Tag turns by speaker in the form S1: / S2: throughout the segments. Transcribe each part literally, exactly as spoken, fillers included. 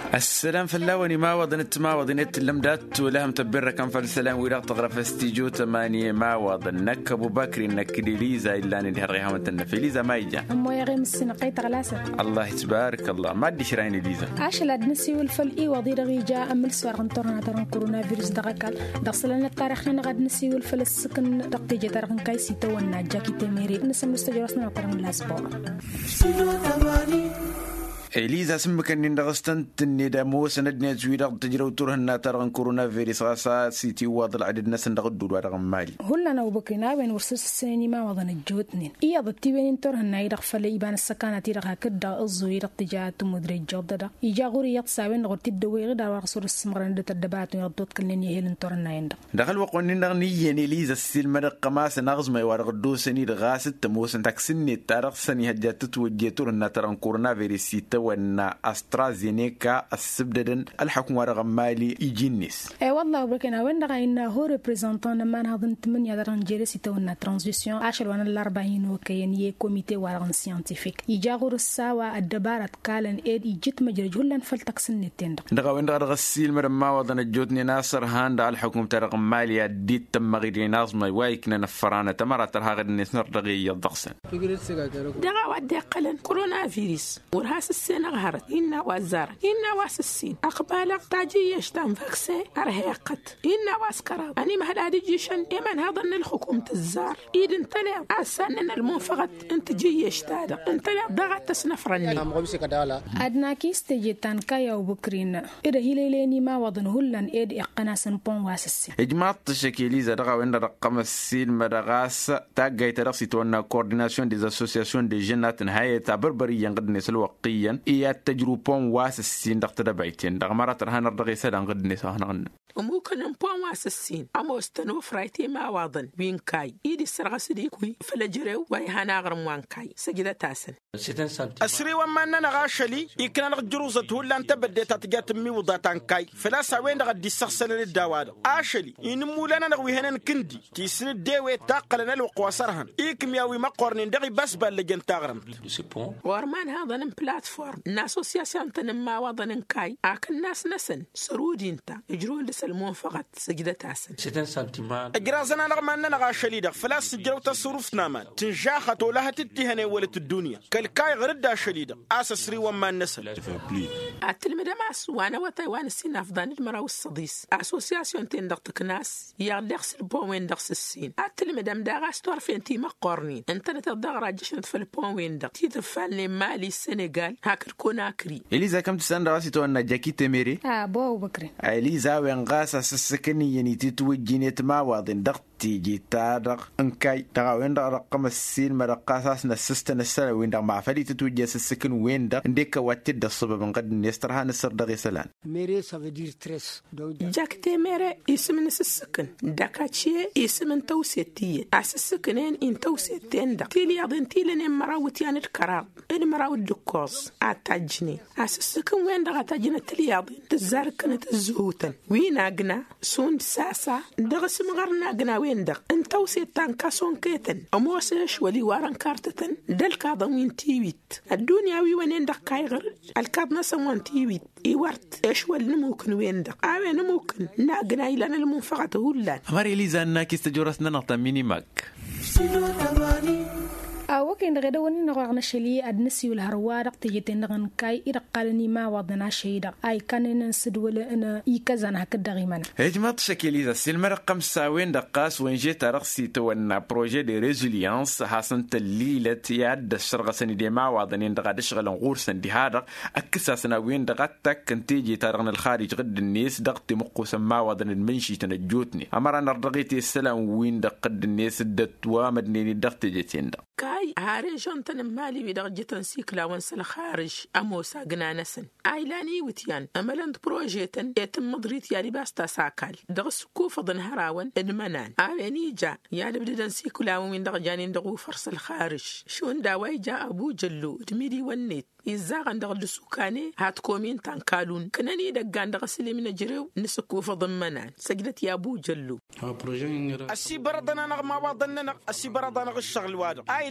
S1: السلام فلاوني ما وضنت ما وضنت اللمدات ولهم تبرة كم فالسلام ويرق تغرف استيجو تمانية ما وضنك أبو بكر إنك ليزا إلا ندي هرغيها متنا في ليزا ما يجا
S2: أمو يا غيم السنة قيت غلاسة
S1: الله تبارك الله ما أدي شرايني ليزا
S2: عاش الأدنسي والفل إي وضي رغي جاء أمل سوار انطرنا ترون كورونا فيروس دغكال دغسلنا التاريخ نغدنسي والفل السكن دقتي ترغن كايسي تونا جاكي تميري نسم نستجرسنا ترون الأسبوع
S1: إليزا سمك إن دغستنت الندى مو سندني زويدة تجرو ترهن ترغن كورونا فيروس غاسا سيتي واضل عدد الناس ندغدو ورغم مالي
S2: هلا أنا وبكينا بين ورسس السيني ما وضن الجوتنين إيا ضبطي بين ترهن يرغ فلي يبان السكانة يرغها كدا الزويدة تجاهات مدري الجودة إيجا غوري يتصاوين غورتي الدوي غدا ورسول السمران دت الدبات ويغدوت كلين يهيلن ترهن يندغ
S1: دخل وقوني نغني إليزا السيل مدق قماس نغز ما يوارغدو سني دغاست تموسن تاكسني تارغ سني هجات تتوجي ترهن ترغن كورونا فيروس وأن أسترازينيكا السبددن الحكم ورغم مالي يجينيس
S2: اي والله وبركنا وين دغا إنه هو ريبريزنتان ما نهضن تمنيا درن جيرسي تونا ترانزيسيون عشر وانا الأربعين وكين يه كوميتي ورغن سيانتيفيك يجاغور الساوى الدبارة كالن ايد يجت مجرج هلا نفلتك سنتين
S1: دغا وين دغا غسيل مرما وضن الجوتني ناصر هاند الحكم ترغم مالي الديت تم غيري ناظم وايكنا نفرانا تمرة ترها غد نسنر دغي يضغسن
S3: دغا ودي قلن كورونا فيروس ورهاس السنة غهرت إنا وزارة إنا واس السين أقبالك تاجي يشتم فاكسي أرهيقت إنا واس كراب أني مهلا جيشن إيمان هذا إن الحكومة الزار إيد انتلع أسان إن المنفقت انت جي يشتادا انتلع ضغط تسنفرني
S2: أدنا كيس تجيتان كايا وبكرين إذا هيليني ما وضن هلن إيد إقنا سنبون واس السين
S1: إجماع تشكيلي دغا وين رقم السيل مدغاس تاجي ترقصي تونا كورديناسيون ديز اسوسياسيون دي جينات نهاية تبربري ينقد نسل وقيا إيا تجربون واس السين دغت دبعتين دغ مرات رهان الرغي سدان قد نسا هنغن
S3: وممكن نبون واس السين أما استنو فرايتي ما واضن وين كاي إيدي السرغس ديكوي فلجريو ويهانا غرم وان كاي سجدة تاسن
S4: أسري وما أننا غاشلي يمكن نغد جروزة ولا أنت بديت تجات مي وضعتان كاي فلا سوين غد السخسل للدواد أشلي إنمو لنا نغوي هنا كندي تيسن الدوي تاقلنا الوقواسرهن إيكم ياوي ما قرنين دغي بس باللجن تغرم
S3: ورمان هذا نم بلاتفورم ناس أسوسياسيون تنما وضن كاي أكن ناس نسن سرودي انت يجرون لسلمون فقط سجدة تاسن
S4: أجرازنا رغم أننا غاشلي دغ فلا سجلوا تصرف نامان تنجاخت ولا تتهني ولت الدنيا كالكاي غردا شديدة أسسري وما النسل
S3: أتلم دماس وأنا وتايوان السين أفضل المرأة والصديس أسوسياسيون تندق ناس يغدقس البون وين دقس السين أتلم دم داغاس تعرف أنتي ما قارنين أنت نتدغ راجشنت في البون وين دق تيتفعل مالي السنغال هاكر كوناكري
S1: إليزا كم تسند راسي تو أن جاكي تميري
S2: آه بو بكري
S1: إليزا وين غاسا سسكني يعني تتوجيني تما واضن دق تيجي تادق انكاي دغا وين دغ رقم السين مرقاساس نسستن السنة وين دغ مع فلي تتوجي سسكن وين دغ نديك واتد الصبب من قد نسترها نسر دغي سلان
S5: ميري سافدير تريس
S3: جاك تيميري اسم نسسكن داكاتشي اسم توسيتي اسسكنين ان توسيتين دغ تيلي يضن تيلن مراوت يعني الكراب ان مراوت دكوز اتاجني اسسكن وين دغ تاجنا تلياض تزاركن تزهوتن وين اغنا سون ساسا دغ سمغرنا اغنا وين دغ ان توسيتان كاسون كيتن اموسش ولي وارن كارتتن دلكا ضمين تيويت الدنيا وي وين دغ كايغر الكاد نسوان تيويت ايورت ايش ول ممكن وين دغ اوين ممكن ناغنا الى المنفقه هولان
S1: امر إليزا انك استجورسنا نقطه ميني ماك
S2: أوكين غدا وني نغرنا شلي أدنسي والهروارق تيجتين نغن كاي إرقالني ما وضنا شيدا أي كان ننسد ولا أنا يكزن هكذا غيمنا
S1: هجمة شكليزا سلم رقم ساوين دقاس وين جيت رقصي تونا بروجي دي ريزيليانس حسن تليلة ياد الشرغة سني دي ما وضنين دغا شغل نغور سن دي هذا أكساسنا وين دغتك كنتيجي ترغن الخارج غد الناس دغتي مقوس ما وضن المنشي تنجوتني أمرنا رغيتي السلام وين دقد الناس الدت ومدني دغت جيتين دغ
S3: كاي هاري جونتن مالي بدرجة تنسيكلا ونسل خارج أموسا جنانسن عيلاني وتيان أملند بروجيتن يتم مضريت يالي باستا ساكال دغس كوفة ضن هراون إدمنان عيني جا يالي بدي تنسيكلا ومن درجانين دغو فرس الخارج شون داوي جا أبو جلو دميدي والنيت يزاغن دغ دسوكاني هات كومين تانكالون كناني دغان دغ سليمنا جريو نسكو فضمنان سجلت يا ابو جلو
S4: السي بردنا نغ ما وضننا السي بردنا نغ الشغل وادو اي لا نزم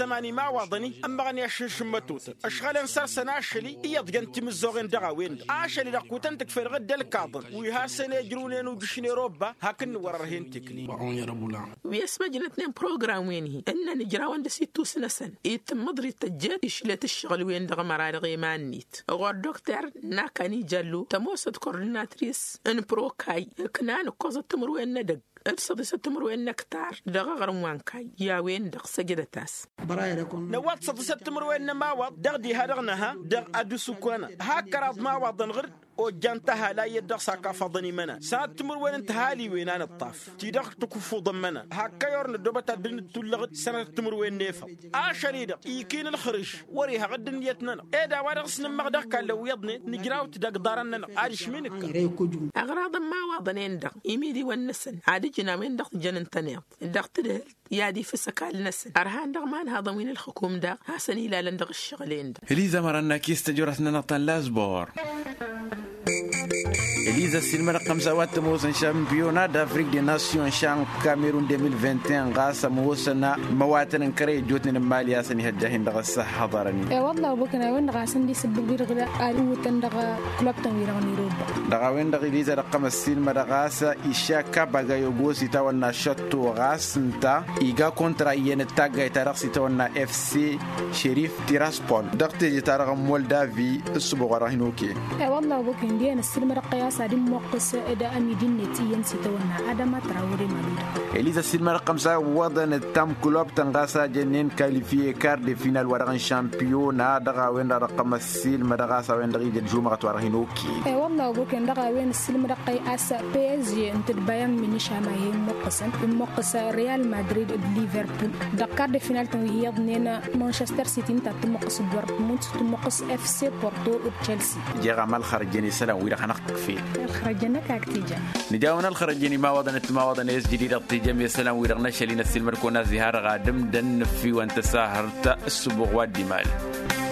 S4: زماني ما وضني أما غني أشش متوت أشغال انصر سناشلي إياد جنتي مزوغين دغاوين عاشلي لقوتن تكفر غد الكاظن ويها سنة يجرونين وبشني ربا هكن ورهين تكلي
S3: ويسمى جنتنين بروغرام وينهي إن نجرا وند ستو سنة سنة يتم مضري تجات إشلة الشغل وين دغ مرار غيمان نيت غور دكتور ناكاني جالو تموسد كورناتريس ان بروكاي كنان كوزة تمر وين ندق الصدي ستمر وين نكتار دغ غرموان كاي يا وين دغ سجدة تاس
S4: نوات صدي ستمر وين ماوض دغ دي هادغنها دغ أدو سكوانا هاكراد ماوض نغرد وجانتها لا يدغ ساكا فضني منا سات تمر وين انتهالي وين انا الطاف تيدغ تكفو ضمنا هكا يورن دوبتا دن تلغد سنة تمر وين نيفا اشريدا يكين الخرج وريها غد نيتنا ايدا وادغ سن مغدغ كان لو يضني نجراو تدغ دارنا عارش منك
S3: اغراض ما وضنين دغ يميدي والنسن عادي جنا وين دغ جنن تنيط دغ تدهل يادي في سكال نسن ارهان دغ مان هذا وين الحكوم دغ حسني لا لندغ الشغلين دغ
S1: اليزا مرنا كيس تجرسنا نطن لازبور Elisa Silmer رقم سوات موسن شامبيونا دافريك دي ناسيون شان كاميرون ألفين وواحد وعشرين غاسا موسنا مواتن كري جوتن ماليا سني هداهن دغ الصحة ضرني
S2: اي والله بكنا وين غاسن دي سبب بيرغلا قالوتن دغ كلوب تنويرغني روبا
S1: دغ وين دغ اليزا رقم السلمر غاسا إشاكا باغايو غوسي تاونا شوتو غاسنتا إيغا كونترا ين تاغا تارقسي تاونا اف سي شريف تيراسبول دغتي تارغ مولدافي السبوغ راهنوكي
S2: اي والله بكن دي السلمر قياس عدم موقس إدا أميدين نتيين ستونا أدما تراوري مالودا
S1: إليزا سيلمر رقم سا وضن التام كلوب تنغاسا جنين كاليفيه كار دي فينال ورغن شامبيونا دغا وين رقم السيلمر دغاسا وين دغي جمعة ورهنوكي
S2: اي والله بكن دغا وين السيلمر قياس بي اس جي انت البيان من شاماهي موقسن موقس ريال مدريد ليفربول دكار دي فينال تنهي ضنينا مانشستر سيتي انت تمقص دورتموند تمقص اف سي بورتو وتشيلسي
S1: جيغا مال خرجني سلام ويرا خنقك فيه
S2: خرجنا كاكتيجا
S1: نجاونا الخرجني ما وضنت ما وضن اس جديد التجام يا سلام ويرغنا شلينا السلمر كنا زهار غادم دن في وانت ساهرت السبوغ والدمال